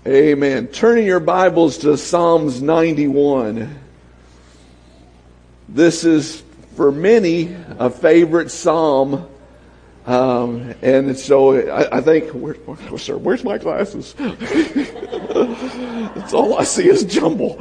Amen. Turning your Bibles to Psalms 91. This is, for many, a favorite psalm. And so I think, where's my glasses? That's all I see is jumble.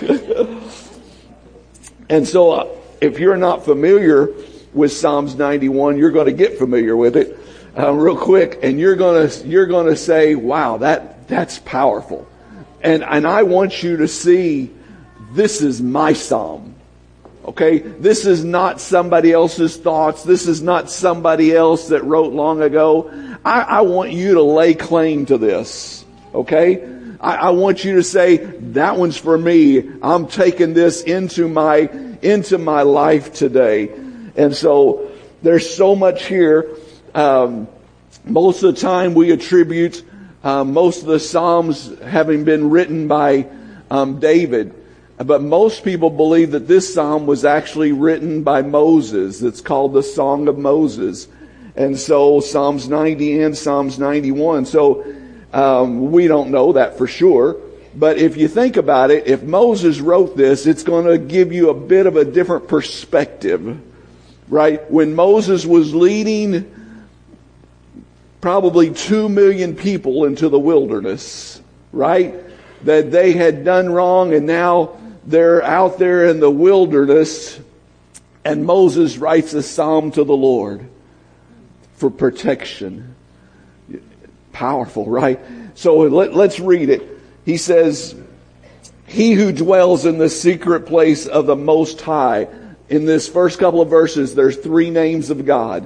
And so if you're not familiar with Psalms 91, you're going to get familiar with it real quick, and you're going to say, wow, that's powerful. And I want you to see, this is my psalm. Okay? This is not somebody else's thoughts. This is not somebody else that wrote long ago. I want you to lay claim to this. Okay? I want you to say, that one's for me. I'm taking this into my life today. And so there's so much here. Most of the time we attribute most of the Psalms having been written by David. But most people believe that this psalm was actually written by Moses. It's called the Song of Moses. And so Psalms 90 and Psalms 91. So we don't know that for sure. But if you think about it, if Moses wrote this, it's going to give you a bit of a different perspective. Right? When Moses was leading probably 2 million people into the wilderness, right? That they had done wrong, and now they're out there in the wilderness, and Moses writes a psalm to the Lord for protection. Powerful, right? So let's read it. He says, "He who dwells in the secret place of the Most High." In this first couple of verses, there's 3 names of God.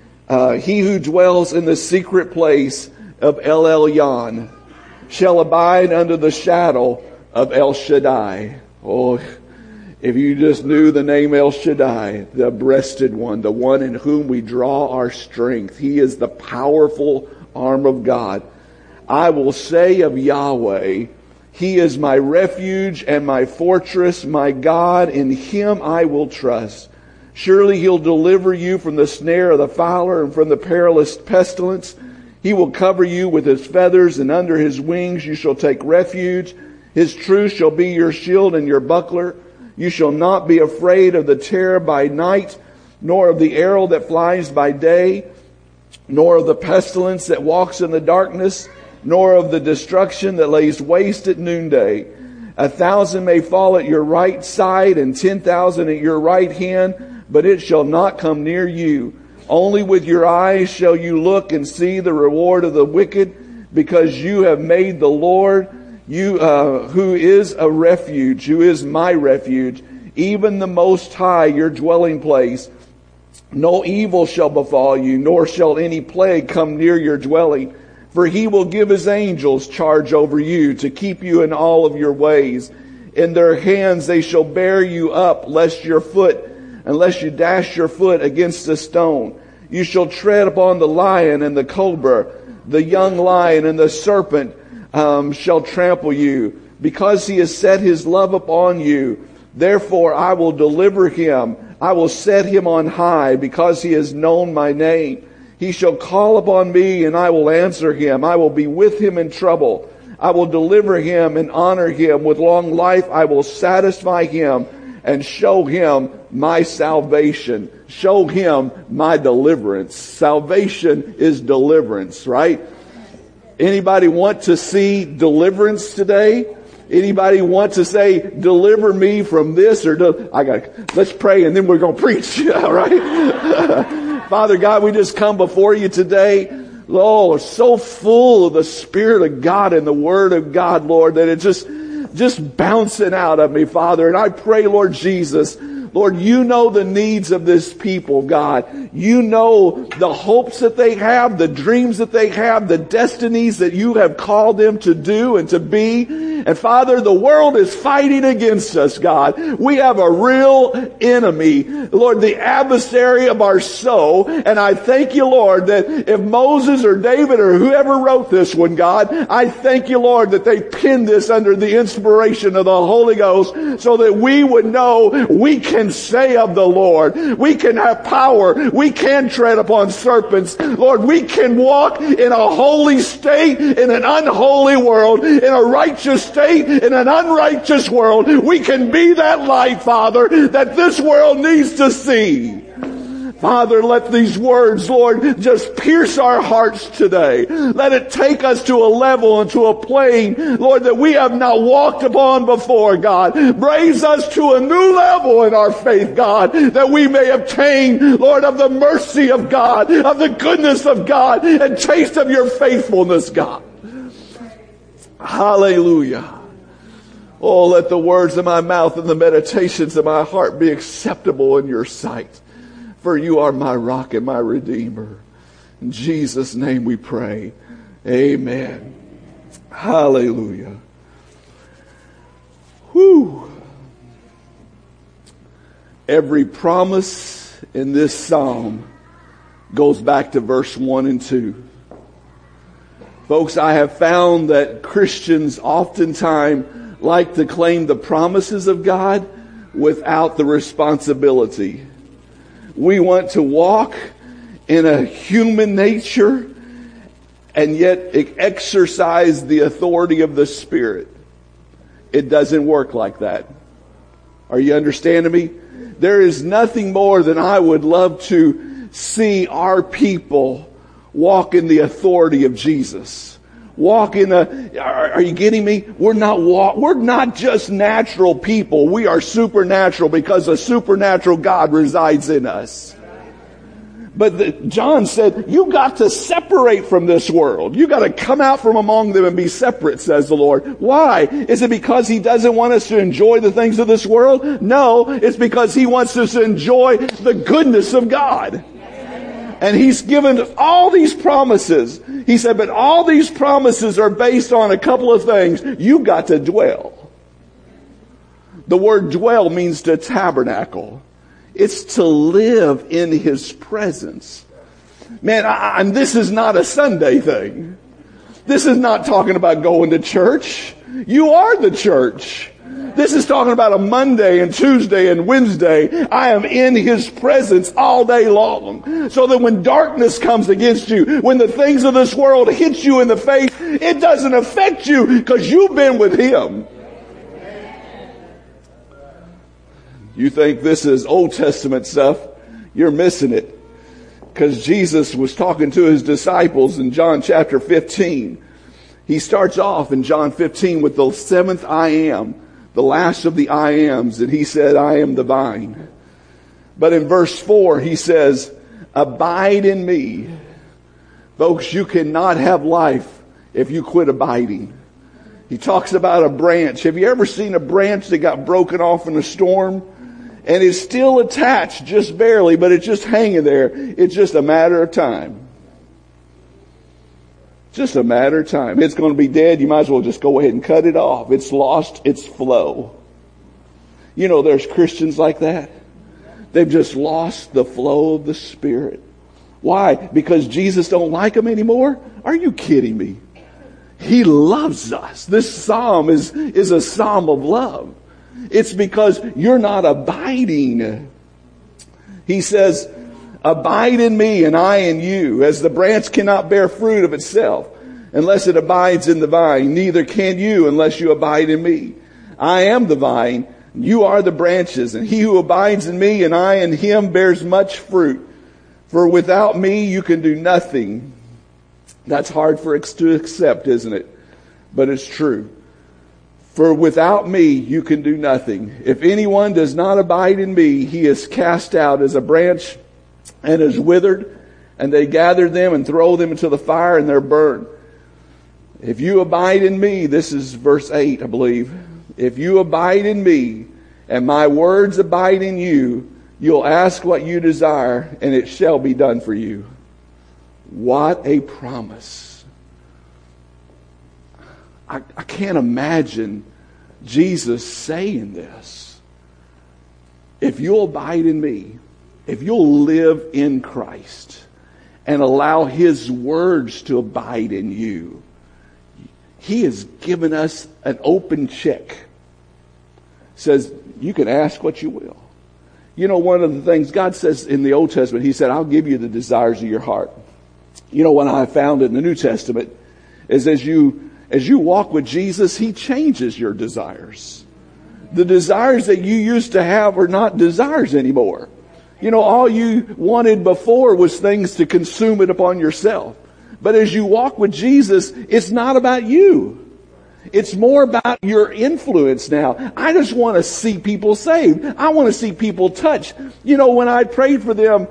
He who dwells in the secret place of El Elyon shall abide under the shadow of El Shaddai. Oh, if you just knew the name El Shaddai, the breasted one, the one in whom we draw our strength. He is the powerful arm of God. I will say of Yahweh, He is my refuge and my fortress, my God. In Him I will trust. Surely He'll deliver you from the snare of the fowler and from the perilous pestilence. He will cover you with His feathers, and under His wings you shall take refuge. His truth shall be your shield and your buckler. You shall not be afraid of the terror by night, nor of the arrow that flies by day, nor of the pestilence that walks in the darkness, nor of the destruction that lays waste at noonday. 1,000 may fall at your right side and 10,000 at your right hand, but it shall not come near you. Only with your eyes shall you look and see the reward of the wicked, because you have made the Lord, who is a refuge, who is my refuge, even the Most High, your dwelling place. No evil shall befall you, nor shall any plague come near your dwelling. For He will give His angels charge over you to keep you in all of your ways. In their hands they shall bear you up, unless you dash your foot against a stone. You shall tread upon the lion and the cobra, the young lion and the serpent shall trample you. Because He has set His love upon you, therefore I will deliver him. I will set him on high, because he has known my name. He shall call upon me, and I will answer him. I will be with him in trouble. I will deliver him and honor him. With long life I will satisfy him and show him my salvation. Show him my deliverance. Salvation is deliverance, right? Anybody want to see deliverance today? Anybody want to say, deliver me from this? Let's pray and then we're going to preach. All right? Father God, we just come before you today. Lord, so full of the Spirit of God and the Word of God, Lord, that it's just bouncing out of me, Father. And I pray, Lord Jesus, Lord, you know the needs of this people, God. You know the hopes that they have, the dreams that they have, the destinies that you have called them to do and to be. And Father, the world is fighting against us, God. We have a real enemy, Lord, the adversary of our soul. And I thank you, Lord, that if Moses or David or whoever wrote this one, God, I thank you, Lord, that they penned this under the inspiration of the Holy Ghost so that we would know we can can say of the Lord. We can have power. We can tread upon serpents. Lord, we can walk in a holy state in an unholy world, in a righteous state in an unrighteous world. We can be that light, Father, that this world needs to see. Father, let these words, Lord, just pierce our hearts today. Let it take us to a level and to a plane, Lord, that we have not walked upon before, God. Raise us to a new level in our faith, God, that we may obtain, Lord, of the mercy of God, of the goodness of God, and taste of your faithfulness, God. Hallelujah. Oh, let the words of my mouth and the meditations of my heart be acceptable in your sight. For you are my rock and my redeemer. In Jesus' name we pray. Amen. Hallelujah. Whew. Every promise in this psalm goes back to verse 1 and 2. Folks, I have found that Christians oftentimes like to claim the promises of God without the responsibility. We want to walk in a human nature and yet exercise the authority of the Spirit. It doesn't work like that. Are you understanding me? There is nothing more than I would love to see our people walk in the authority of Jesus. Walk in are you getting me? We're not just natural people. We are supernatural because a supernatural God resides in us. But John said, you got to separate from this world. You got to come out from among them and be separate, says the Lord. Why? Is it because He doesn't want us to enjoy the things of this world? No, it's because He wants us to enjoy the goodness of God. And He's given all these promises. He said, but all these promises are based on a couple of things. You got to dwell. The word dwell means to tabernacle. It's to live in His presence. Man, and this is not a Sunday thing. This is not talking about going to church. You are the church. This is talking about a Monday and Tuesday and Wednesday. I am in His presence all day long. So that when darkness comes against you, when the things of this world hit you in the face, it doesn't affect you because you've been with Him. You think this is Old Testament stuff? You're missing it. Because Jesus was talking to His disciples in John chapter 15. He starts off in John 15 with the seventh I am. The last of the I ams, and He said, I am the vine. But in verse 4, He says, abide in me. Folks, you cannot have life if you quit abiding. He talks about a branch. Have you ever seen a branch that got broken off in a storm? And is still attached just barely, but it's just hanging there. It's just a matter of time. Just a matter of time. It's going to be dead. You might as well just go ahead and cut it off. It's lost its flow. You know, there's Christians like that. They've just lost the flow of the Spirit. Why? Because Jesus don't like them anymore? Are you kidding me? He loves us. This psalm is a psalm of love. It's because you're not abiding. He says, abide in me and I in you, as the branch cannot bear fruit of itself unless it abides in the vine. Neither can you unless you abide in me. I am the vine, you are the branches, and he who abides in me and I in him bears much fruit. For without me you can do nothing. That's hard for us to accept, isn't it? But it's true. For without me you can do nothing. If anyone does not abide in me, he is cast out as a branch and is withered, and they gather them and throw them into the fire, and they're burned. If you abide in me, this is verse 8, I believe. If you abide in me, and my words abide in you, you'll ask what you desire, and it shall be done for you. What a promise. I can't imagine Jesus saying this. If you'll abide in me, if you'll live in Christ and allow His words to abide in you, He has given us an open check. Says, you can ask what you will. You know, one of the things God says in the Old Testament, He said, I'll give you the desires of your heart. You know, what I found in the New Testament is as you walk with Jesus, He changes your desires. The desires that you used to have are not desires anymore. You know, all you wanted before was things to consume it upon yourself. But as you walk with Jesus, it's not about you. It's more about your influence now. I just want to see people saved. I want to see people touched. You know, when I prayed for them,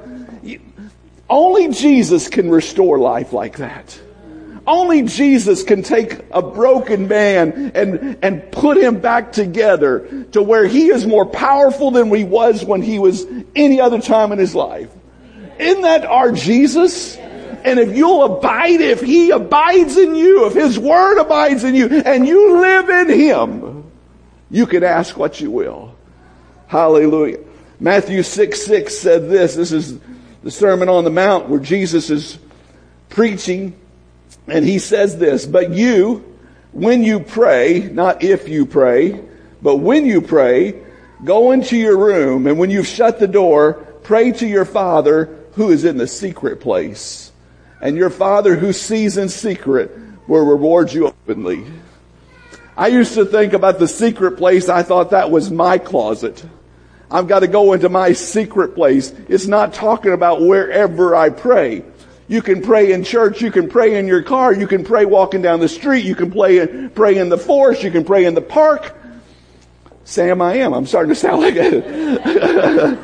only Jesus can restore life like that. Only Jesus can take a broken man and put him back together to where he is more powerful than he was when he was any other time in his life. Isn't that our Jesus? And if you'll abide, if He abides in you, if His Word abides in you, and you live in Him, you can ask what you will. Hallelujah. Matthew 6:6 said this. This is the Sermon on the Mount where Jesus is preaching. And He says this, but you, when you pray, not if you pray, but when you pray, go into your room, and when you've shut the door, pray to your Father who is in the secret place. And your Father who sees in secret will reward you openly. I used to think about the secret place. I thought that was my closet. I've got to go into my secret place. It's not talking about wherever I pray. You can pray in church. You can pray in your car. You can pray walking down the street. You can pray in the forest. You can pray in the park. Sam, I'm starting to sound like it.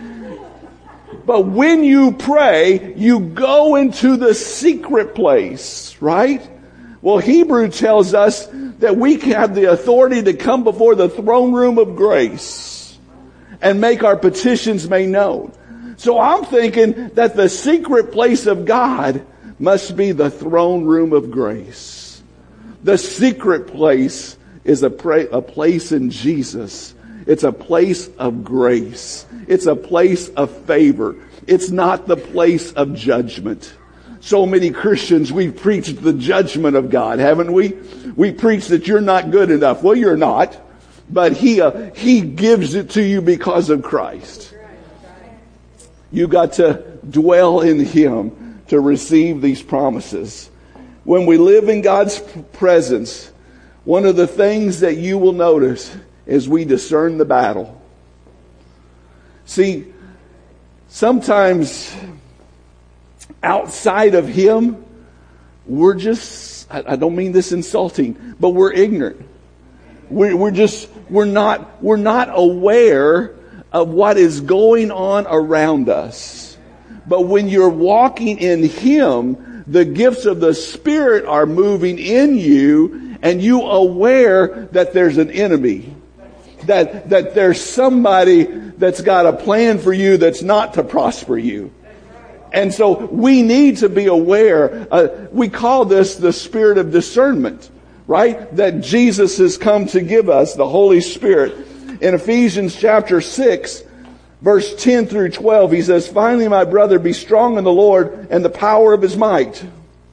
But when you pray, you go into the secret place, right? Well, Hebrew tells us that we have the authority to come before the throne room of grace and make our petitions made known. So I'm thinking that the secret place of God must be the throne room of grace. The secret place is a place in Jesus. It's a place of grace. It's a place of favor. It's not the place of judgment. So many Christians, we've preached the judgment of God, haven't we? We preach that you're not good enough. Well, you're not. But He gives it to you because of Christ. You got to dwell in Him to receive these promises. When we live in God's presence, one of the things that you will notice is we discern the battle. See, sometimes outside of Him, we're just, I don't mean this insulting, but we're ignorant. We're not aware of what is going on around us. But when you're walking in Him, the gifts of the Spirit are moving in you, and you aware that there's an enemy. That there's somebody that's got a plan for you that's not to prosper you. And so we need to be aware. We call this the spirit of discernment, right? That Jesus has come to give us, the Holy Spirit. In Ephesians chapter 6, verse 10 through 12, he says, finally, my brother, be strong in the Lord and the power of His might.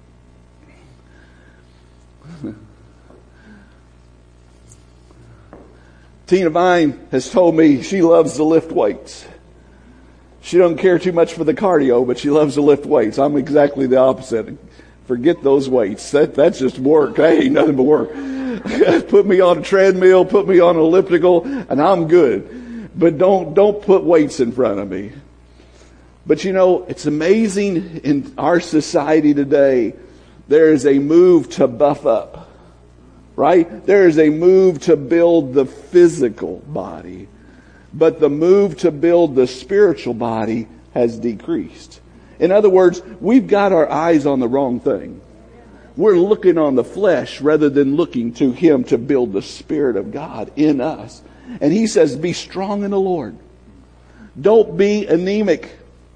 Tina Vine has told me she loves to lift weights. She doesn't care too much for the cardio, but she loves to lift weights. I'm exactly the opposite. Forget those weights. That's just work. That ain't nothing but work. Put me on a treadmill, put me on an elliptical, and I'm good. But don't put weights in front of me. But you know, it's amazing in our society today, there is a move to buff up. Right? There is a move to build the physical body. But the move to build the spiritual body has decreased. In other words, we've got our eyes on the wrong thing. We're looking on the flesh rather than looking to Him to build the Spirit of God in us. And He says, be strong in the Lord. Don't be anemic.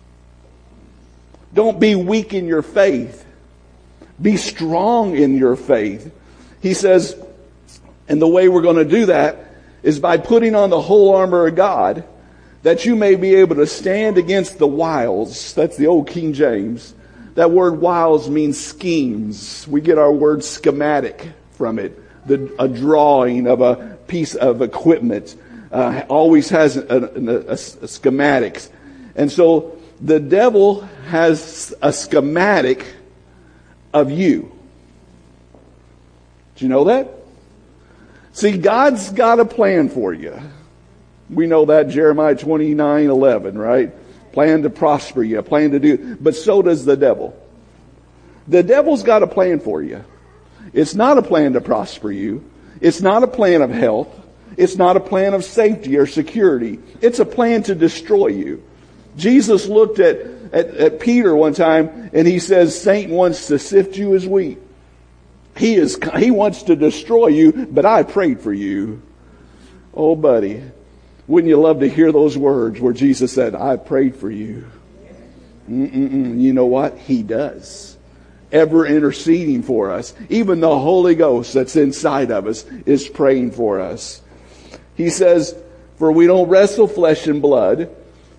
Don't be weak in your faith. Be strong in your faith. He says, and the way we're going to do that is by putting on the whole armor of God, that you may be able to stand against the wiles. That's the old King James. That word wiles means schemes. We get our word schematic from it. A drawing of a piece of equipment. always has a schematics. And so the devil has a schematic of you. Do you know that? See, God's got a plan for you. We know that, Jeremiah 29:11, right? Plan to prosper you, plan to do, but so does the devil. The devil's got a plan for you. It's not a plan to prosper you. It's not a plan of health. It's not a plan of safety or security. It's a plan to destroy you. Jesus looked at Peter one time and he says, Satan wants to sift you as wheat. He wants to destroy you, but I prayed for you. Oh, buddy, wouldn't you love to hear those words where Jesus said, I prayed for you? You know what? He does. Ever interceding for us. Even the Holy Ghost that's inside of us is praying for us. He says, for we don't wrestle flesh and blood.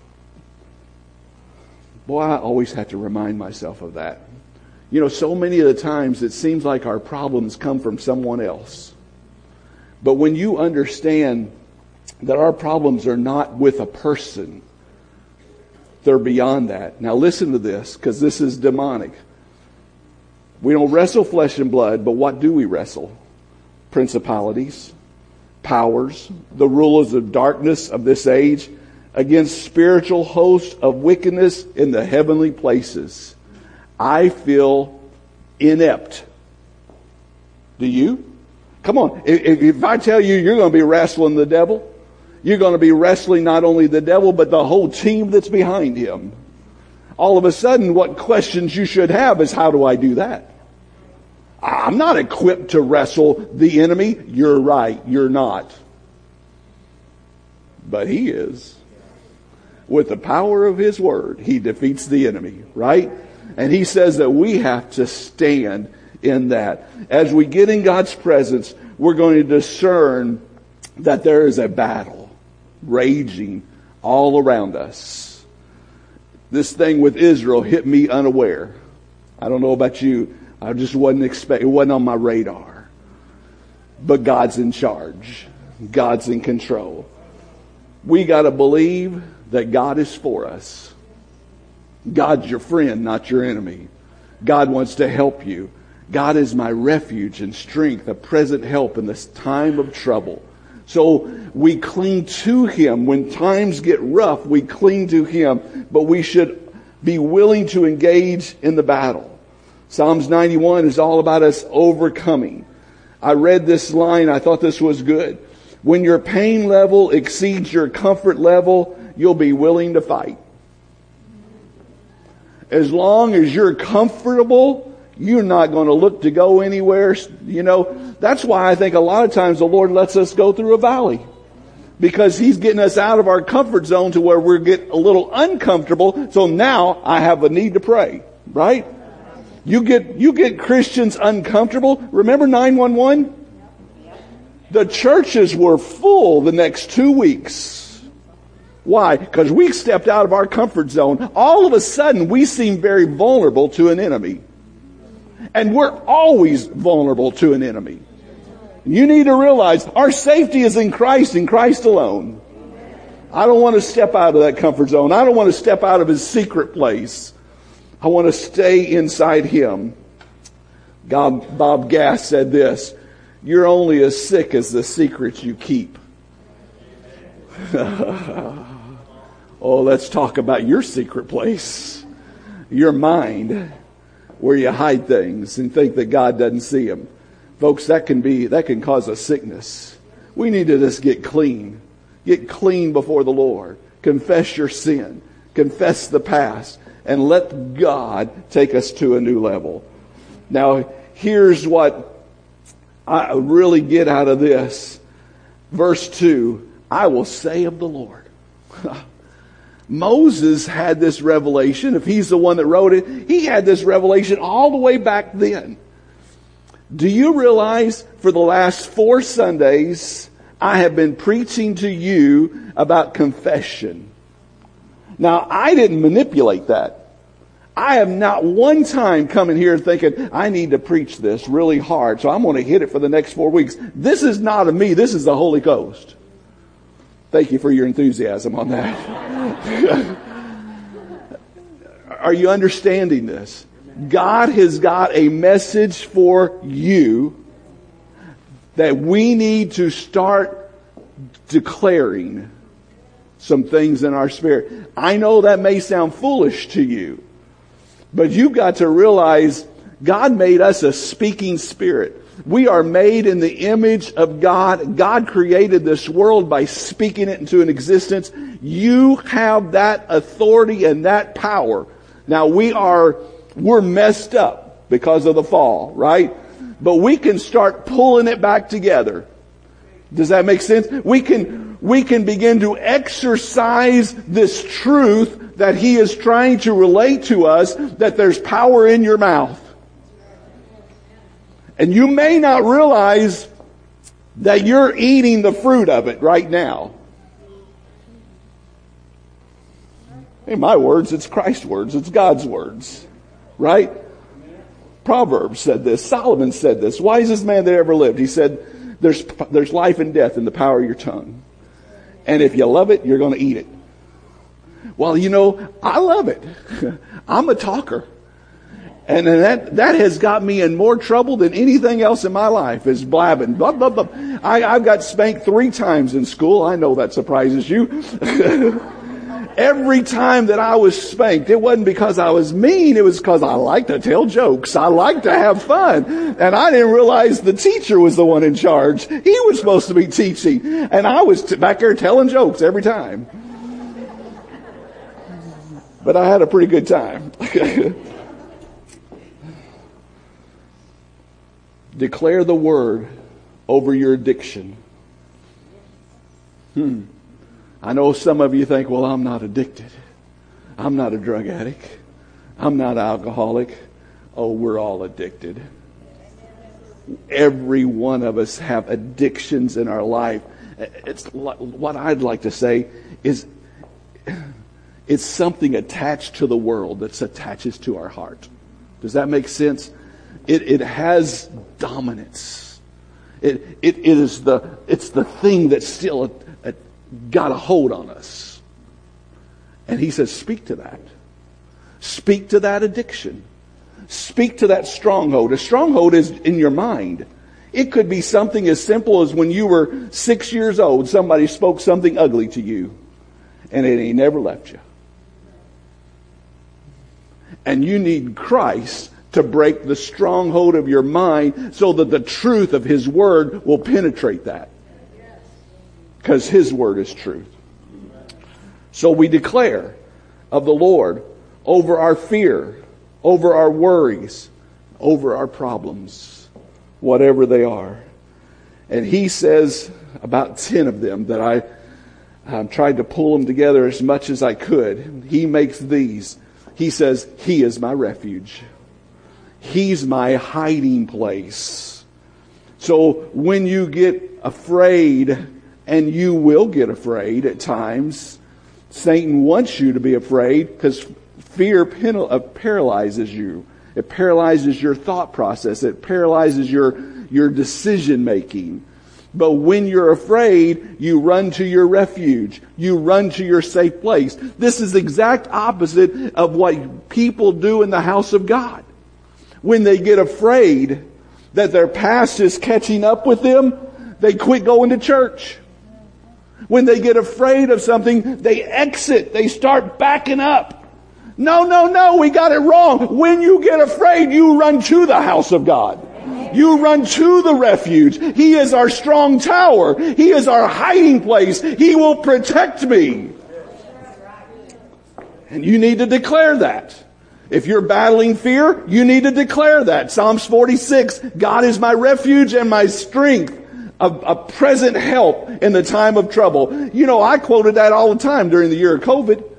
Boy, I always have to remind myself of that. You know, so many of the times it seems like our problems come from someone else. But when you understand that our problems are not with a person, they're beyond that. Now listen to this, because this is demonic. We don't wrestle flesh and blood, but what do we wrestle? Principalities, powers, the rulers of darkness of this age, against spiritual hosts of wickedness in the heavenly places. I feel inept. Do you? Come on. If I tell you you're going to be wrestling the devil, you're going to be wrestling not only the devil, but the whole team that's behind him. All of a sudden, what questions you should have is, how do I do that? I'm not equipped to wrestle the enemy. You're right. You're not. But he is. With the power of his word, he defeats the enemy, right? And he says that we have to stand in that. As we get in God's presence, we're going to discern that there is a battle raging all around us. This thing with Israel hit me unaware. I don't know about you. I just wasn't expecting, it wasn't on my radar. But God's in charge. God's in control. We got to believe that God is for us. God's your friend, not your enemy. God wants to help you. God is my refuge and strength, a present help in this time of trouble. So we cling to him. When times get rough, we cling to him. But we should be willing to engage in the battle. Psalms 91 is all about us overcoming. I read this line. I thought this was good. When your pain level exceeds your comfort level, you'll be willing to fight. As long as you're comfortable, you're not going to look to go anywhere. You know, that's why I think a lot of times the Lord lets us go through a valley. Because he's getting us out of our comfort zone to where we're getting a little uncomfortable. So now I have a need to pray. Right? You get Christians uncomfortable. Remember 911? The churches were full the next 2 weeks. Why? Because we stepped out of our comfort zone. All of a sudden, we seem very vulnerable to an enemy. And we're always vulnerable to an enemy. You need to realize our safety is in Christ alone. I don't want to step out of that comfort zone. I don't want to step out of his secret place. I want to stay inside him. Bob Gass said this, you're only as sick as the secrets you keep. Oh, let's talk about your secret place. Your mind, where you hide things and think that God doesn't see them. Folks, that can cause a sickness. We need to just get clean. Get clean before the Lord. Confess your sin. Confess the past. And let God take us to a new level. Now, here's what I really get out of this. Verse 2, I will say of the Lord. Moses had this revelation. If he's the one that wrote it, he had this revelation all the way back then. Do you realize for the last 4 Sundays, I have been preaching to you about confession? Now, I didn't manipulate that. I have not one time come in here thinking, I need to preach this really hard, so I'm going to hit it for the next 4 weeks. This is not of me. This is the Holy Ghost. Thank you for your enthusiasm on that. Are you understanding this? God has got a message for you that we need to start declaring some things in our spirit. I know that may sound foolish to you, but you've got to realize God made us a speaking spirit. We are made in the image of God. God created this world by speaking it into an existence. You have that authority and that power. Now we're messed up because of the fall, right? But we can start pulling it back together. Does that make sense? We can begin to exercise this truth that He is trying to relate to us, that there's power in your mouth. And you may not realize that you're eating the fruit of it right now. In my words, it's Christ's words. It's God's words. Right? Proverbs said this. Solomon said this. Wisest man that ever lived. He said, there's life and death in the power of your tongue. And if you love it, you're going to eat it. Well, I love it. I'm a talker. And that has got me in more trouble than anything else in my life is blabbing. Blah, blah, blah. I've got spanked 3 times in school. I know that surprises you. Every time that I was spanked, it wasn't because I was mean. It was because I like to tell jokes. I like to have fun. And I didn't realize the teacher was the one in charge. He was supposed to be teaching. And I was back there telling jokes every time. But I had a pretty good time. Declare the word over your addiction. I know some of you think, well, I'm not addicted. I'm not a drug addict. I'm not alcoholic. Oh, we're all addicted. Every one of us have addictions in our life. It's what I'd like to say is it's something attached to the world that attaches to our heart. Does that make sense? It has dominance. It's the thing that's still got a hold on us. And He says, speak to that. Speak to that addiction. Speak to that stronghold. A stronghold is in your mind. It could be something as simple as when you were 6 years old, somebody spoke something ugly to you, and it ain't never left you. And you need Christ to break the stronghold of your mind so that the truth of His word will penetrate that. Because His word is truth. So we declare of the Lord over our fear, over our worries, over our problems, whatever they are. And He says about 10 of them that I tried to pull them together as much as I could. He makes these. He says, He is my refuge. He's my hiding place. So when you get afraid, and you will get afraid at times, Satan wants you to be afraid because fear paralyzes you. It paralyzes your thought process. It paralyzes your decision making. But when you're afraid, you run to your refuge. You run to your safe place. This is the exact opposite of what people do in the house of God. When they get afraid that their past is catching up with them, they quit going to church. When they get afraid of something, they exit. They start backing up. No, we got it wrong. When you get afraid, you run to the house of God. You run to the refuge. He is our strong tower. He is our hiding place. He will protect me. And you need to declare that. If you're battling fear, you need to declare that. Psalms 46, God is my refuge and my strength, a present help in the time of trouble. I quoted that all the time during the year of COVID.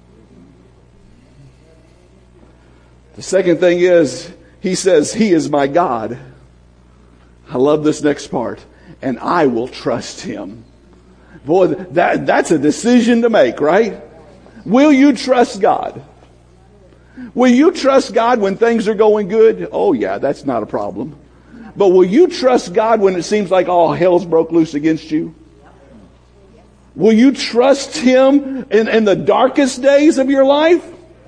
The second thing is, He says, He is my God. I love this next part. And I will trust Him. Boy, that's a decision to make, right? Will you trust God? Will you trust God when things are going good? Oh yeah, that's not a problem. But will you trust God when it seems like all hell's broke loose against you? Will you trust Him in the darkest days of your life?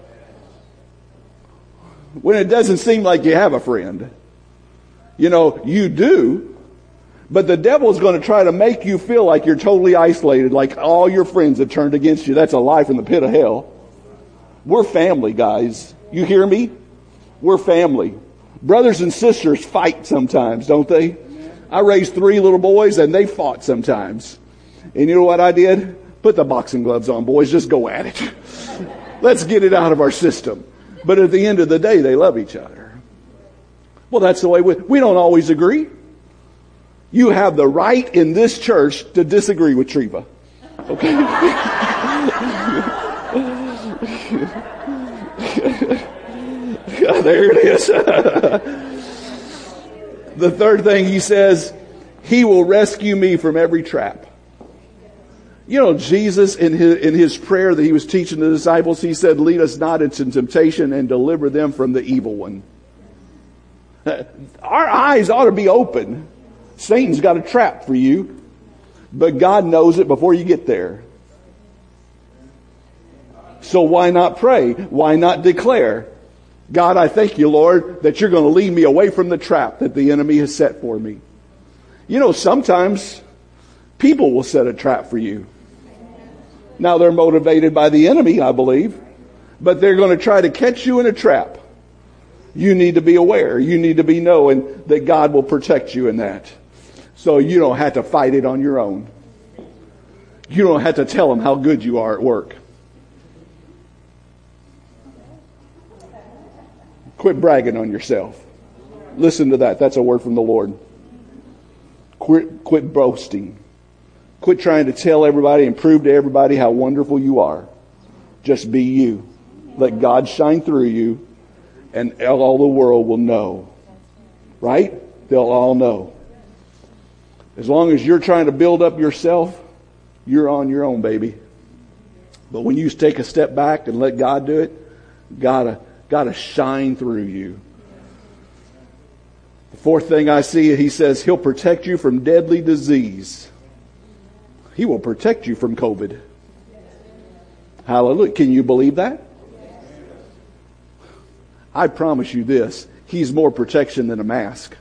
When it doesn't seem like you have a friend. You know, you do. But the devil is going to try to make you feel like you're totally isolated, like all your friends have turned against you. That's a life in the pit of hell. We're family, guys. You hear me? We're family. Brothers and sisters fight sometimes, don't they? I raised 3 little boys and they fought sometimes. And you know what I did? Put the boxing gloves on, boys. Just go at it. Let's get it out of our system. But at the end of the day, they love each other. Well, that's the way we don't always agree. You have the right in this church to disagree with Treva. Okay? There it is. The third thing he says, He will rescue me from every trap. You know, Jesus in his prayer that He was teaching the disciples, He said, lead us not into temptation and deliver them from the evil one. Our eyes ought to be open. Satan's got a trap for you, but God knows it before you get there. So why not pray? Why not declare? God, I thank you, Lord, that you're going to lead me away from the trap that the enemy has set for me. You know, sometimes people will set a trap for you. Now they're motivated by the enemy, I believe, but they're going to try to catch you in a trap. You need to be aware. You need to be knowing that God will protect you in that. So you don't have to fight it on your own. You don't have to tell them how good you are at work. Quit bragging on yourself. Listen to that. That's a word from the Lord. Quit boasting. Quit trying to tell everybody and prove to everybody how wonderful you are. Just be you. Let God shine through you, and all the world will know. Right? They'll all know. As long as you're trying to build up yourself, you're on your own, baby. But when you take a step back and let God do it, gotta shine through you. The fourth thing I see, he says, He'll protect you from deadly disease. He will protect you from COVID. Hallelujah. Can you believe that? I promise you this. He's more protection than a mask.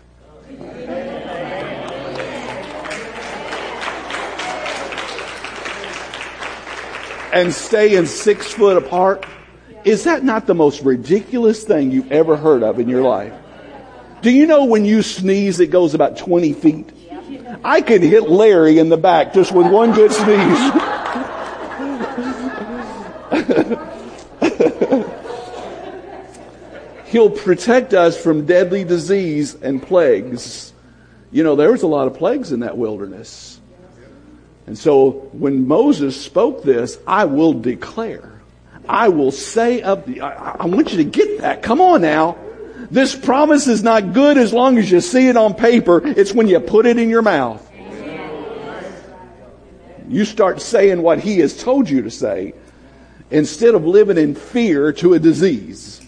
And staying 6 foot apart. Is that not the most ridiculous thing you've ever heard of in your life? Do you know when you sneeze, it goes about 20 feet? I could hit Larry in the back just with one good sneeze. He'll protect us from deadly disease and plagues. You know, there was a lot of plagues in that wilderness. And so when Moses spoke this, I will declare. I will say I want you to get that. Come on now. This promise is not good as long as you see it on paper. It's when you put it in your mouth. You start saying what He has told you to say instead of living in fear to a disease.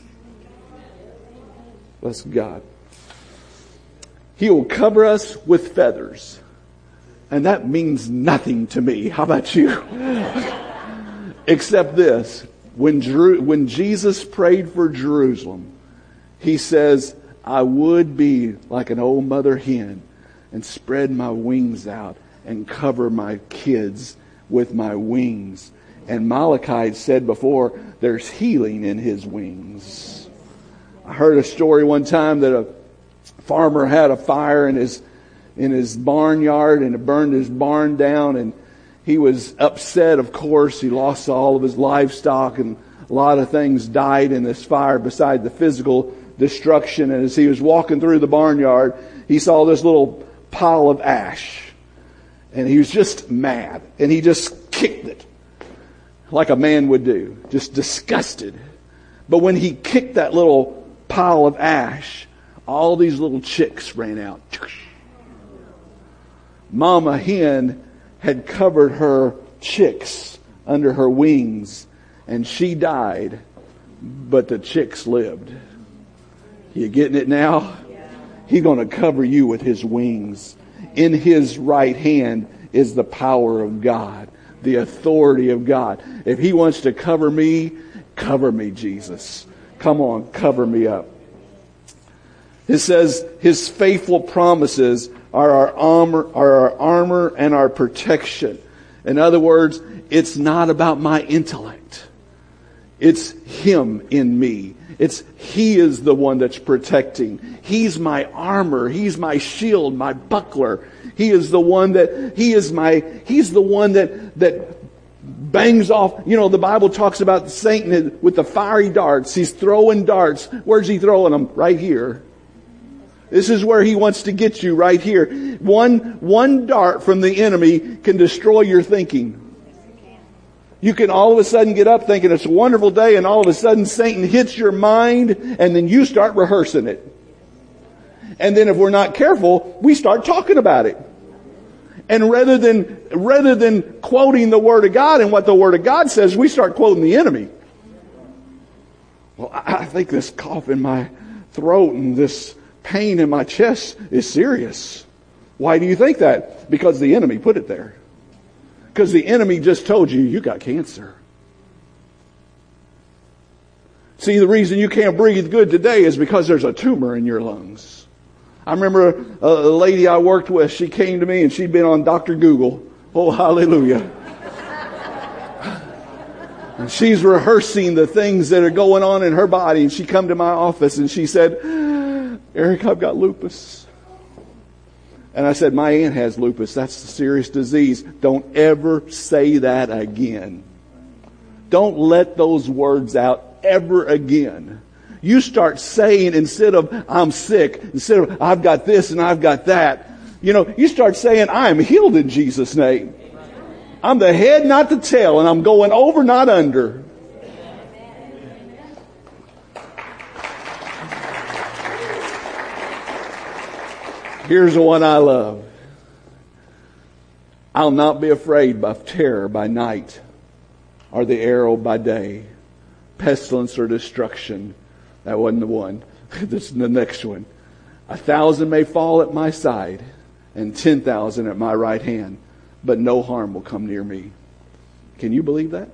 Bless God. He will cover us with feathers. And that means nothing to me. How about you? Except this. When Jesus prayed for Jerusalem, He says, I would be like an old mother hen and spread my wings out and cover my kids with my wings. And Malachi said before, there's healing in His wings. I heard a story one time that a farmer had a fire in his barnyard and it burned his barn down, and he was upset, of course. He lost all of his livestock and a lot of things died in this fire beside the physical destruction. And as he was walking through the barnyard, he saw this little pile of ash. And he was just mad. And he just kicked it like a man would do. Just disgusted. But when he kicked that little pile of ash, all these little chicks ran out. Mama hen had covered her chicks under her wings, and she died, but the chicks lived. You getting it now? He's going to cover you with His wings. In His right hand is the power of God. the authority of God. If He wants to cover me, Jesus. Come on, cover me up. It says His faithful promises are our armor and our protection. In other words, it's not about my intellect. It's Him in me. He is the one that's protecting. He's my armor. He's my shield, my buckler. He's the one that bangs off. You know, the Bible talks about Satan with the fiery darts. He's throwing darts. Where's he throwing them? Right here. This is where he wants to get you, right here. One dart from the enemy can destroy your thinking. You can all of a sudden get up thinking it's a wonderful day, and all of a sudden Satan hits your mind, and then you start rehearsing it. And then if we're not careful, we start talking about it. And rather than quoting the Word of God and what the Word of God says, we start quoting the enemy. Well, I think this cough in my throat and this pain in my chest is serious. Why do you think that? Because the enemy put it there. Because the enemy just told you got cancer. See, the reason you can't breathe good today is because there's a tumor in your lungs. I remember a lady I worked with, she came to me and she'd been on Dr. Google. Oh, hallelujah. And she's rehearsing the things that are going on in her body. And she come to my office and she said, Eric, I've got lupus. And I said, my aunt has lupus. That's a serious disease. Don't ever say that again. Don't let those words out ever again. You start saying, instead of I'm sick, instead of I've got this and I've got that, you start saying I'm healed in Jesus' name. I'm the head, not the tail, and I'm going over, not under. Here's the one I love. I'll not be afraid of terror by night, or the arrow by day, pestilence or destruction. That wasn't the one. This is the next one. 1,000 may fall at my side, and 10,000 at my right hand, but no harm will come near me. Can you believe that?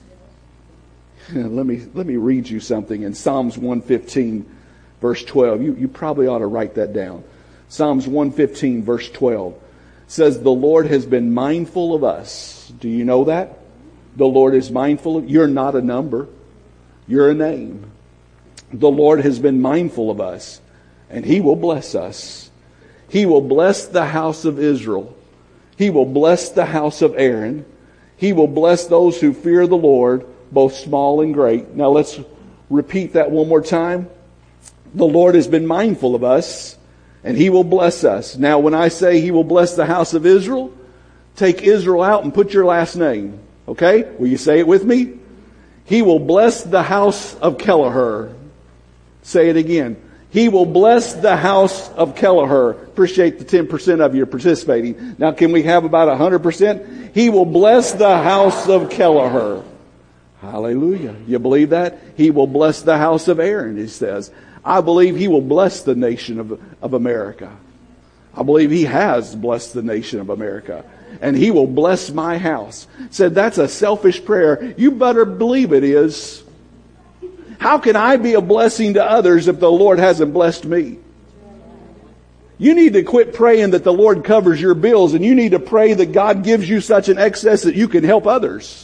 Let me read you something in Psalms 115, verse 12. You probably ought to write that down. Psalms 115, verse 12 says, the Lord has been mindful of us. Do you know that? The Lord is mindful of you. You're not a number. You're a name. The Lord has been mindful of us, and He will bless us. He will bless the house of Israel. He will bless the house of Aaron. He will bless those who fear the Lord, both small and great. Now let's repeat that one more time. The Lord has been mindful of us, and He will bless us. Now, when I say He will bless the house of Israel, take Israel out and put your last name. Okay? Will you say it with me? He will bless the house of Kelleher. Say it again. He will bless the house of Kelleher. Appreciate the 10% of you participating. Now, can we have about 100%? He will bless the house of Kelleher. Hallelujah. You believe that? He will bless the house of Aaron, he says. I believe He will bless the nation of America. I believe He has blessed the nation of America. And He will bless my house. Said, that's a selfish prayer. You better believe it is. How can I be a blessing to others if the Lord hasn't blessed me? You need to quit praying that the Lord covers your bills, and you need to pray that God gives you such an excess that you can help others.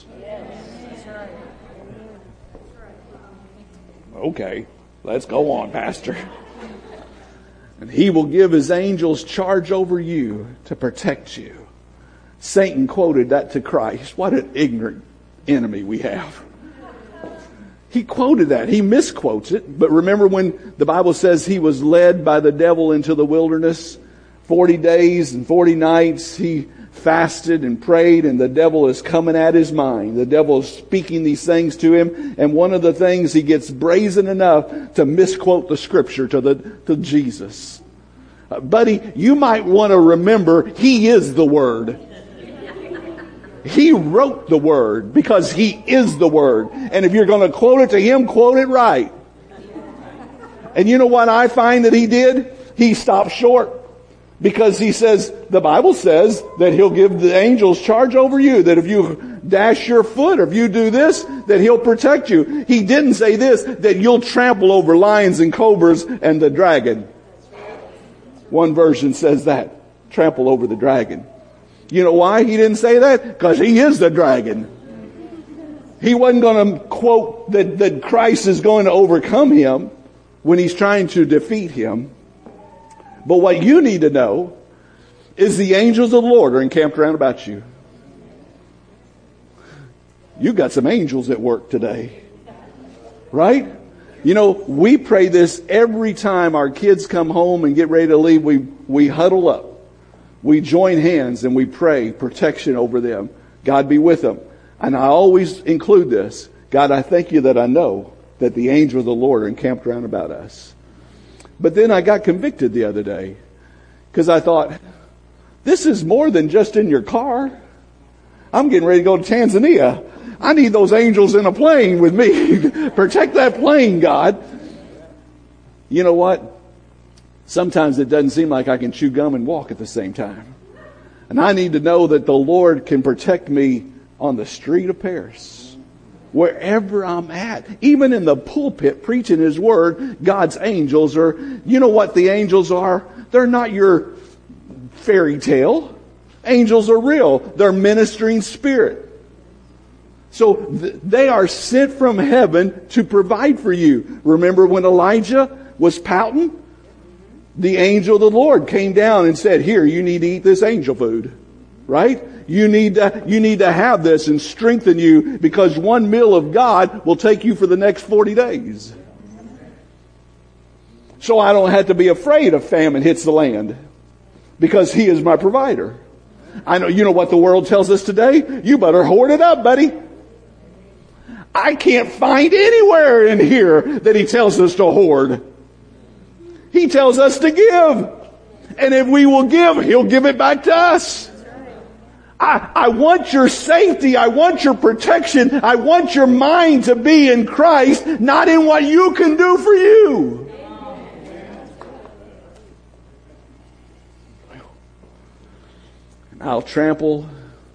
Okay. Let's go on, Pastor. And He will give His angels charge over you to protect you. Satan quoted that to Christ. What an ignorant enemy we have. He quoted that. He misquotes it. But remember when the Bible says He was led by the devil into the wilderness? 40 days and 40 nights He fasted and prayed, and the devil is coming at his mind. The devil is speaking these things to him, and one of the things, he gets brazen enough to misquote the scripture to Jesus. Buddy, you might want to remember He is the Word. He wrote the Word because He is the Word. And if you're going to quote it to Him, quote it right. And you know what I find that He did? He stopped short. Because he says, the Bible says that he'll give the angels charge over you, that if you dash your foot or if you do this, that he'll protect you. He didn't say this, that you'll trample over lions and cobras and the dragon. One version says that. Trample over the dragon. You know why he didn't say that? Because he is the dragon. He wasn't going to quote that Christ is going to overcome him when he's trying to defeat him. But what you need to know is the angels of the Lord are encamped around about you. You got some angels at work today. Right? You know, we pray this every time our kids come home and get ready to leave. We huddle up. We join hands and we pray protection over them. God be with them. And I always include this. God, I thank you that I know that the angels of the Lord are encamped around about us. But then I got convicted the other day because I thought, this is more than just in your car. I'm getting ready to go to Tanzania. I need those angels in a plane with me. Protect that plane, God. You know what? Sometimes it doesn't seem like I can chew gum and walk at the same time. And I need to know that the Lord can protect me on the street of Paris. Wherever I'm at, even in the pulpit preaching His Word, God's angels are, you know what the angels are? They're not your fairy tale. Angels are real. They're ministering spirit. So they are sent from heaven to provide for you. Remember when Elijah was pouting? The angel of the Lord came down and said, here, you need to eat this angel food. Right? You need to have this and strengthen you because one meal of God will take you for the next 40 days. So I don't have to be afraid if famine hits the land because He is my provider. I know, you know what the world tells us today? You better hoard it up, buddy. I can't find anywhere in here that He tells us to hoard. He tells us to give. And if we will give, He'll give it back to us. I want your safety. I want your protection. I want your mind to be in Christ, not in what you can do for you. I'll trample.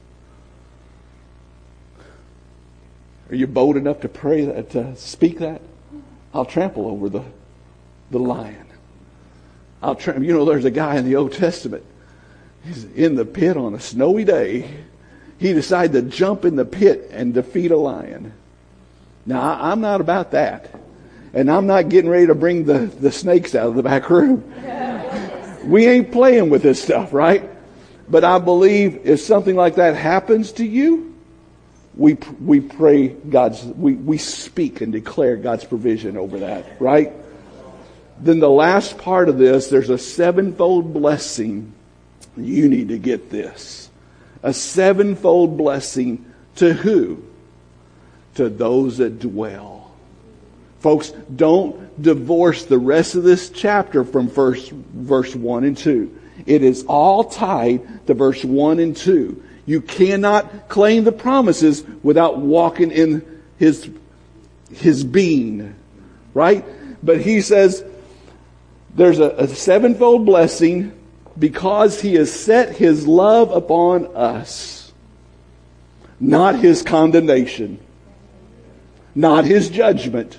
Are you bold enough to pray that, to speak that? I'll trample over the lion. You know, there's a guy in the Old Testament. He's in the pit on a snowy day. He decided to jump in the pit and defeat a lion. Now, I'm not about that. And I'm not getting ready to bring the snakes out of the back room. We ain't playing with this stuff, right? But I believe if something like that happens to you, we pray we speak and declare God's provision over that, right? Then the last part of this, there's a sevenfold blessing. You need to get this. A sevenfold blessing to who? To those that dwell. Folks, don't divorce the rest of this chapter from verse 1 and 2. It is all tied to verse 1 and 2. You cannot claim the promises without walking in His being. Right? But He says there's a sevenfold blessing because He has set His love upon us. Not His condemnation. Not His judgment.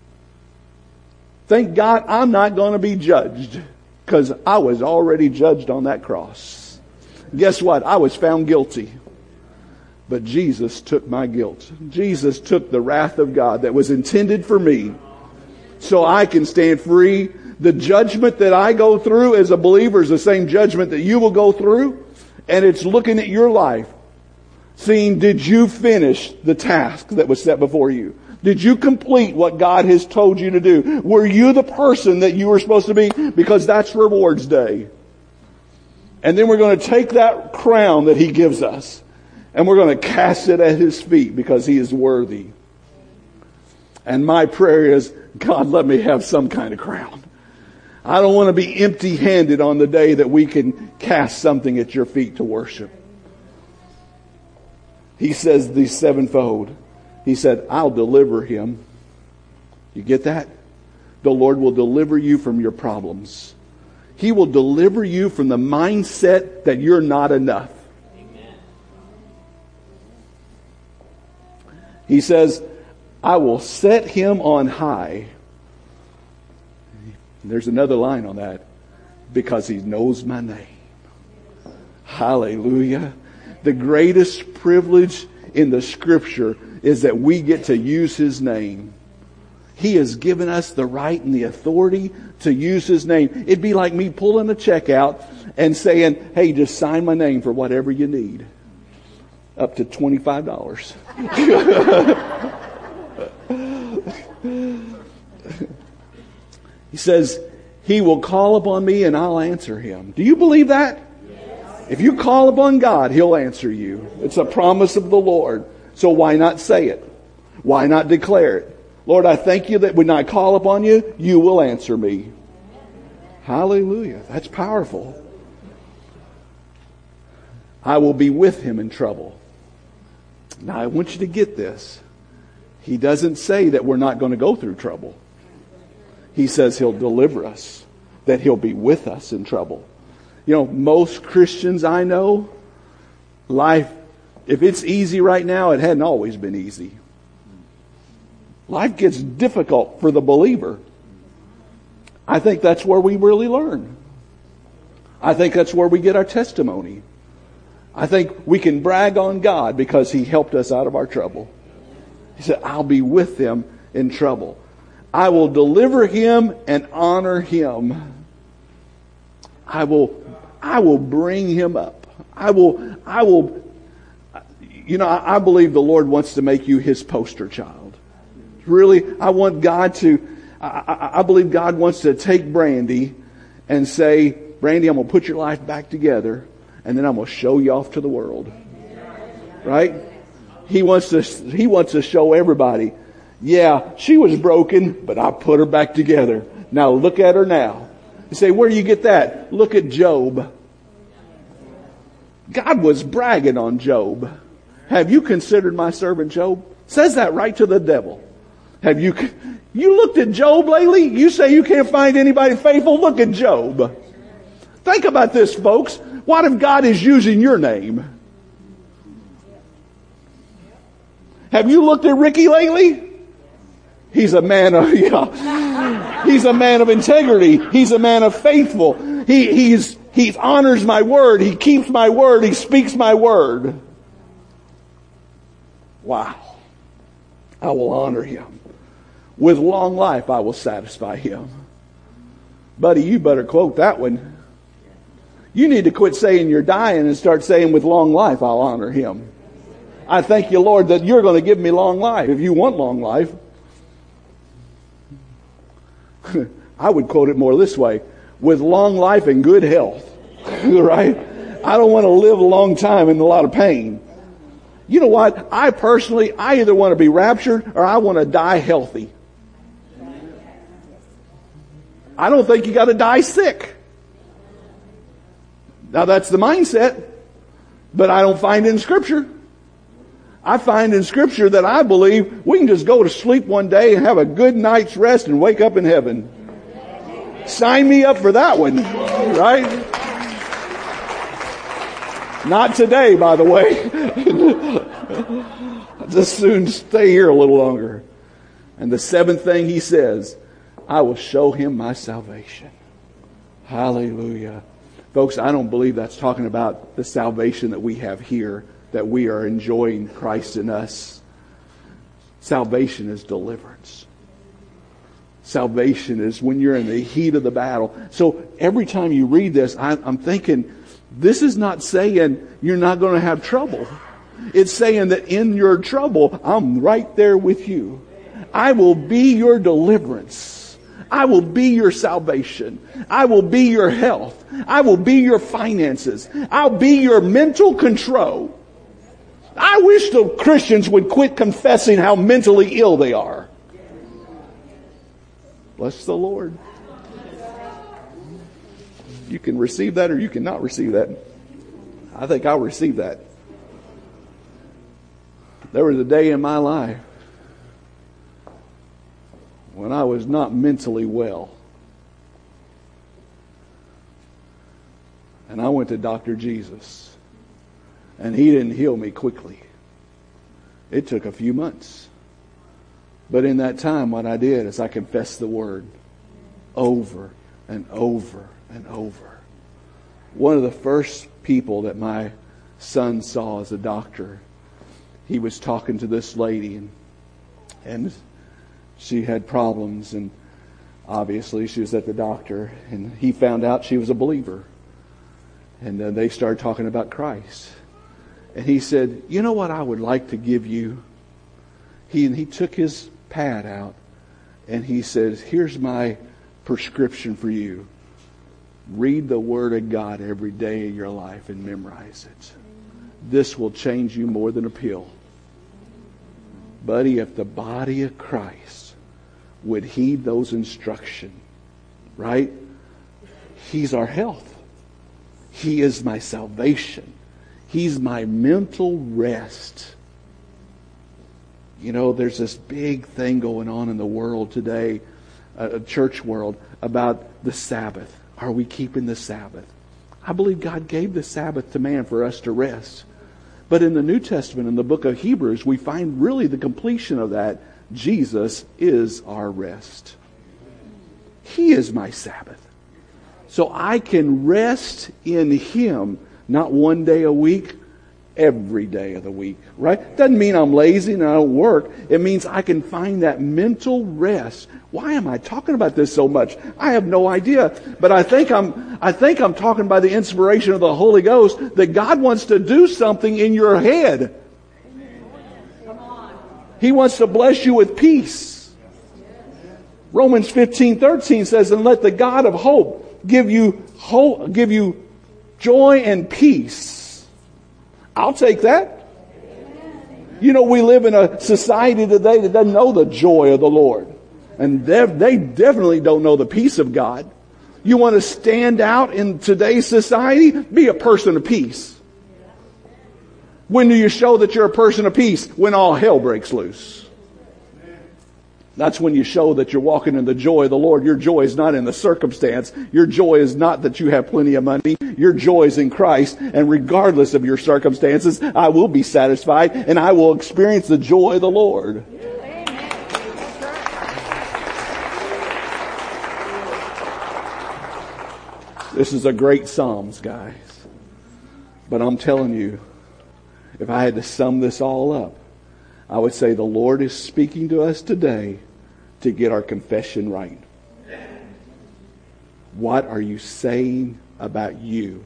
Thank God I'm not going to be judged because I was already judged on that cross. Guess what? I was found guilty. But Jesus took my guilt. Jesus took the wrath of God that was intended for me so I can stand free. The judgment that I go through as a believer is the same judgment that you will go through. And it's looking at your life. Seeing, did you finish the task that was set before you? Did you complete what God has told you to do? Were you the person that you were supposed to be? Because that's rewards day. And then we're going to take that crown that He gives us and we're going to cast it at His feet because He is worthy. And my prayer is, God, let me have some kind of crown. I don't want to be empty-handed on the day that we can cast something at your feet to worship. He says the sevenfold. He said, I'll deliver him. You get that? The Lord will deliver you from your problems. He will deliver you from the mindset that you're not enough. Amen. He says, I will set him on high. There's another line on that. Because he knows my name. Hallelujah. The greatest privilege in the Scripture is that we get to use his name. He has given us the right and the authority to use his name. It'd be like me pulling a check out and saying, hey, just sign my name for whatever you need. Up to $25. He says, he will call upon me and I'll answer him. Do you believe that? Yes. If you call upon God, he'll answer you. It's a promise of the Lord. So why not say it? Why not declare it? Lord, I thank you that when I call upon you, you will answer me. Hallelujah. That's powerful. I will be with him in trouble. Now I want you to get this. He doesn't say that we're not going to go through trouble. He says he'll deliver us, that he'll be with us in trouble. You know, most Christians I know, life, if it's easy right now, it hadn't always been easy. Life gets difficult for the believer. I think that's where we really learn. I think that's where we get our testimony. I think we can brag on God because he helped us out of our trouble. He said, I'll be with them in trouble. I will deliver him and honor him. I will bring him up. I believe the Lord wants to make you his poster child. Really, I believe God wants to take Brandy and say, Brandy, I'm going to put your life back together and then I'm going to show you off to the world. Right? He wants to show everybody, yeah, she was broken, but I put her back together. Now look at her now. You say, where do you get that? Look at Job. God was bragging on Job. Have you considered my servant Job? Says that right to the devil. Have you looked at Job lately? You say you can't find anybody faithful? Look at Job. Think about this, folks. What if God is using your name? Have you looked at Ricky lately? He's a man of, he's a man of integrity. He's a man of faithful. He honors my word. He keeps my word. He speaks my word. Wow. I will honor him. With long life, I will satisfy him. Buddy, you better quote that one. You need to quit saying you're dying and start saying with long life, I'll honor him. I thank you, Lord, that you're going to give me long life if you want long life. I would quote it more this way. With long life and good health. Right? I don't want to live a long time in a lot of pain. You know what? I either want to be raptured or I want to die healthy. I don't think you got to die sick. Now that's the mindset, but I don't find it in Scripture. I find in Scripture that I believe we can just go to sleep one day and have a good night's rest and wake up in heaven. Sign me up for that one, right? Not today, by the way. I'll just soon stay here a little longer. And the seventh thing he says, I will show him my salvation. Hallelujah. Folks, I don't believe that's talking about the salvation that we have here, that we are enjoying Christ in us. Salvation is deliverance. Salvation is when you're in the heat of the battle. So every time you read this, I'm thinking, this is not saying you're not going to have trouble. It's saying that in your trouble, I'm right there with you. I will be your deliverance. I will be your salvation. I will be your health. I will be your finances. I'll be your mental control. I wish the Christians would quit confessing how mentally ill they are. Bless the Lord. You can receive that or you cannot receive that. I think I'll receive that. There was a day in my life when I was not mentally well. And I went to Dr. Jesus. And he didn't heal me quickly. It took a few months. But in that time, what I did is I confessed the word over and over and over. One of the first people that my son saw as a doctor, he was talking to this lady, and she had problems, and obviously she was at the doctor, and he found out she was a believer. And then they started talking about Christ. And he said, you know what I would like to give you? He took his pad out, and he says, here's my prescription for you. Read the Word of God every day of your life and memorize it. This will change you more than a pill. Buddy, if the body of Christ would heed those instructions, right? He's our health. He is my salvation. He's my mental rest. You know, there's this big thing going on in the world today, a church world, about the Sabbath. Are we keeping the Sabbath? I believe God gave the Sabbath to man for us to rest. But in the New Testament, in the book of Hebrews, we find really the completion of that. Jesus is our rest. He is my Sabbath. So I can rest in Him, not one day a week, every day of the week, right? Doesn't mean I'm lazy and I don't work. It means I can find that mental rest. Why am I talking about this so much? I have no idea. But I think I'm talking by the inspiration of the Holy Ghost that God wants to do something in your head. He wants to bless you with peace. Romans 15:13 says, and let the God of hope give you joy and peace. I'll take that. You know, we live in a society today that doesn't know the joy of the Lord. And they definitely don't know the peace of God. You want to stand out in today's society? Be a person of peace. When do you show that you're a person of peace? When all hell breaks loose. That's when you show that you're walking in the joy of the Lord. Your joy is not in the circumstance. Your joy is not that you have plenty of money. Your joy is in Christ. And regardless of your circumstances, I will be satisfied and I will experience the joy of the Lord. This is a great Psalms, guys. But I'm telling you, if I had to sum this all up, I would say the Lord is speaking to us today to get our confession right. What are you saying about you?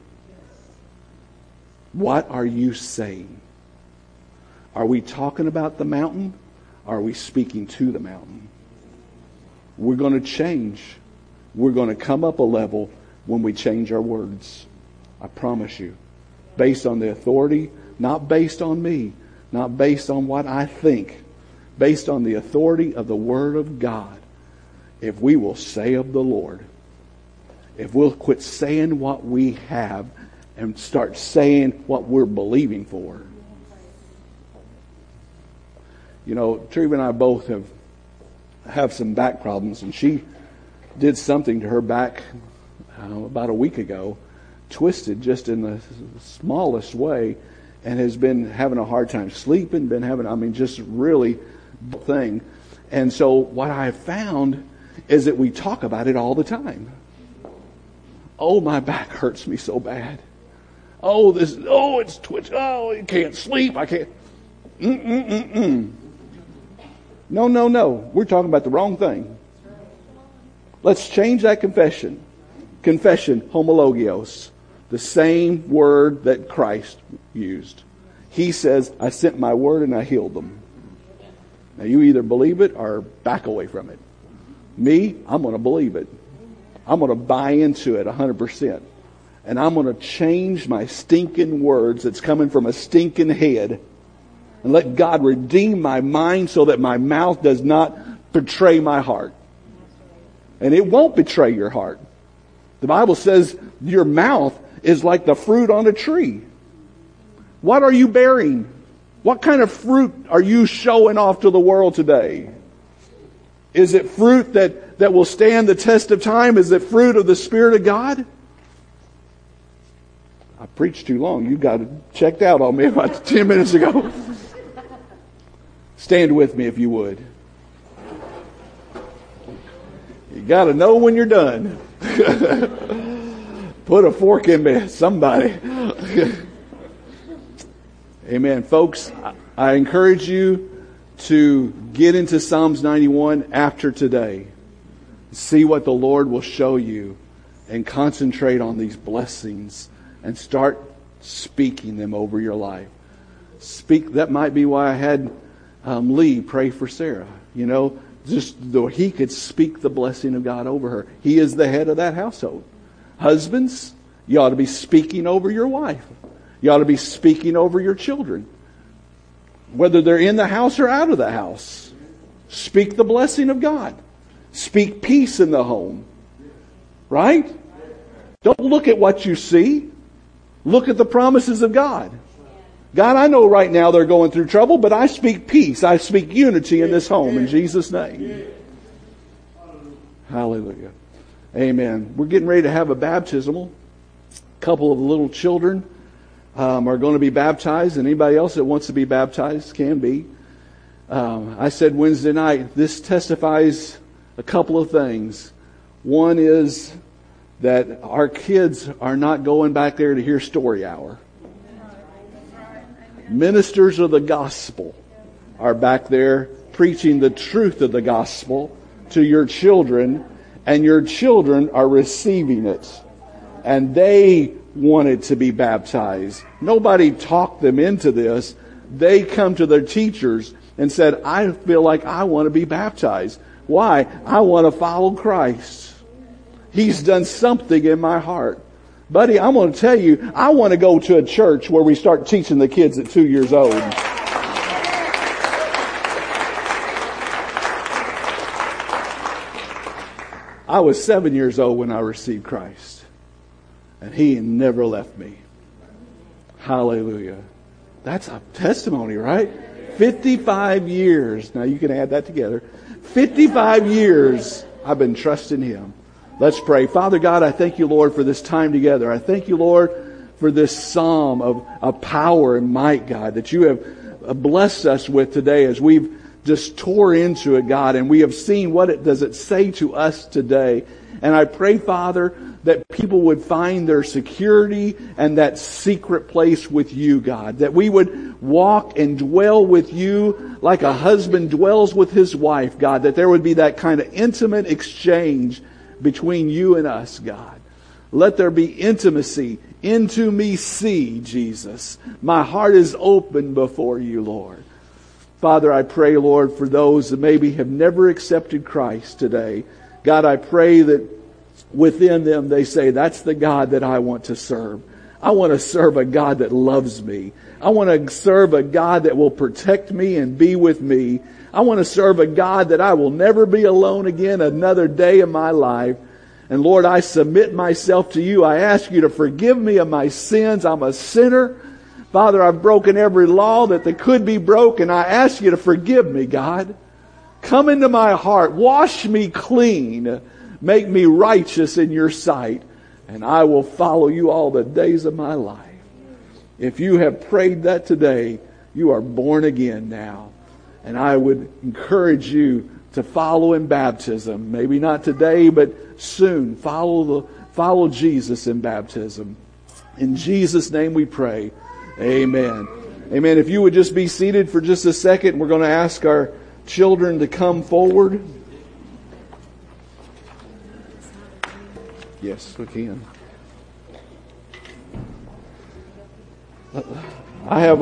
What are you saying? Are we talking about the mountain? Or are we speaking to the mountain? We're going to change. We're going to come up a level when we change our words. I promise you. Based on the authority, not based on me, not based on what I think, based on the authority of the Word of God. If we will say of the Lord, if we'll quit saying what we have and start saying what we're believing for. You know, Treva and I both have some back problems, and she did something to her back about a week ago, twisted just in the smallest way, and has been having a hard time sleeping, just really thing. And so what I have found is that we talk about it all the time. Oh, my back hurts me so bad. It's twitch. Oh, I can't sleep. I can't. No. We're talking about the wrong thing. Let's change that confession. Confession, homologios. The same word that Christ used. He says, I sent my word and I healed them. Now you either believe it or back away from it. Me, I'm going to believe it. I'm going to buy into it 100%. And I'm going to change my stinking words that's coming from a stinking head. And let God redeem my mind so that my mouth does not betray my heart. And it won't betray your heart. The Bible says your mouth is like the fruit on a tree. What are you bearing? What kind of fruit are you showing off to the world today? Is it fruit that will stand the test of time? Is it fruit of the Spirit of God? I preached too long. You got it checked out on me about 10 minutes ago. Stand with me if you would. You got to know when you're done. Put a fork in me, somebody. Amen. Folks, I encourage you to get into Psalms 91 after today. See what the Lord will show you and concentrate on these blessings and start speaking them over your life. Speak. That might be why I had Lee pray for Sarah. You know, just though he could speak the blessing of God over her. He is the head of that household. Husbands, you ought to be speaking over your wife. You ought to be speaking over your children. Whether they're in the house or out of the house. Speak the blessing of God. Speak peace in the home. Right? Don't look at what you see. Look at the promises of God. God, I know right now they're going through trouble, but I speak peace. I speak unity in this home in Jesus' name. Hallelujah. Amen. We're getting ready to have a baptismal. A couple of little children are going to be baptized, and anybody else that wants to be baptized can be. I said Wednesday night, this testifies a couple of things. One is that our kids are not going back there to hear story hour. Ministers of the gospel are back there preaching the truth of the gospel to your children, and your children are receiving it. And they wanted to be baptized. Nobody talked them into this. They come to their teachers and said, I feel like I want to be baptized. Why? I want to follow Christ. He's done something in my heart. Buddy, I'm going to tell you, I want to go to a church where we start teaching the kids at 2 years old. I was 7 years old when I received Christ. And He never left me. Hallelujah. That's a testimony, right? 55 years. Now you can add that together. 55 years I've been trusting Him. Let's pray. Father God, I thank you, Lord, for this time together. I thank you, Lord, for this psalm of power and might, God, that you have blessed us with today as we've just tore into it, God, and we have seen what it does it say to us today. And I pray, Father, that people would find their security and that secret place with you, God. That we would walk and dwell with you like a husband dwells with his wife, God. That there would be that kind of intimate exchange between you and us, God. Let there be intimacy. Into me see, Jesus. My heart is open before you, Lord. Father, I pray, Lord, for those that maybe have never accepted Christ today. God, I pray that within them they say, that's the God that I want to serve. I want to serve a God that loves me. I want to serve a God that will protect me and be with me. I want to serve a God that I will never be alone again another day in my life. And Lord, I submit myself to you. I ask you to forgive me of my sins. I'm a sinner. Father, I've broken every law that could be broken. I ask you to forgive me, God. Come into my heart. Wash me clean. Make me righteous in your sight. And I will follow you all the days of my life. If you have prayed that today, you are born again now. And I would encourage you to follow in baptism. Maybe not today, but soon. Follow Jesus in baptism. In Jesus' name we pray. Amen. Amen. If you would just be seated for just a second, we're going to ask our children to come forward. Yes, we can. I have,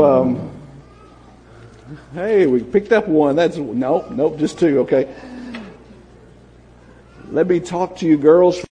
hey, we picked up one. Nope, just two. Okay. Let me talk to you girls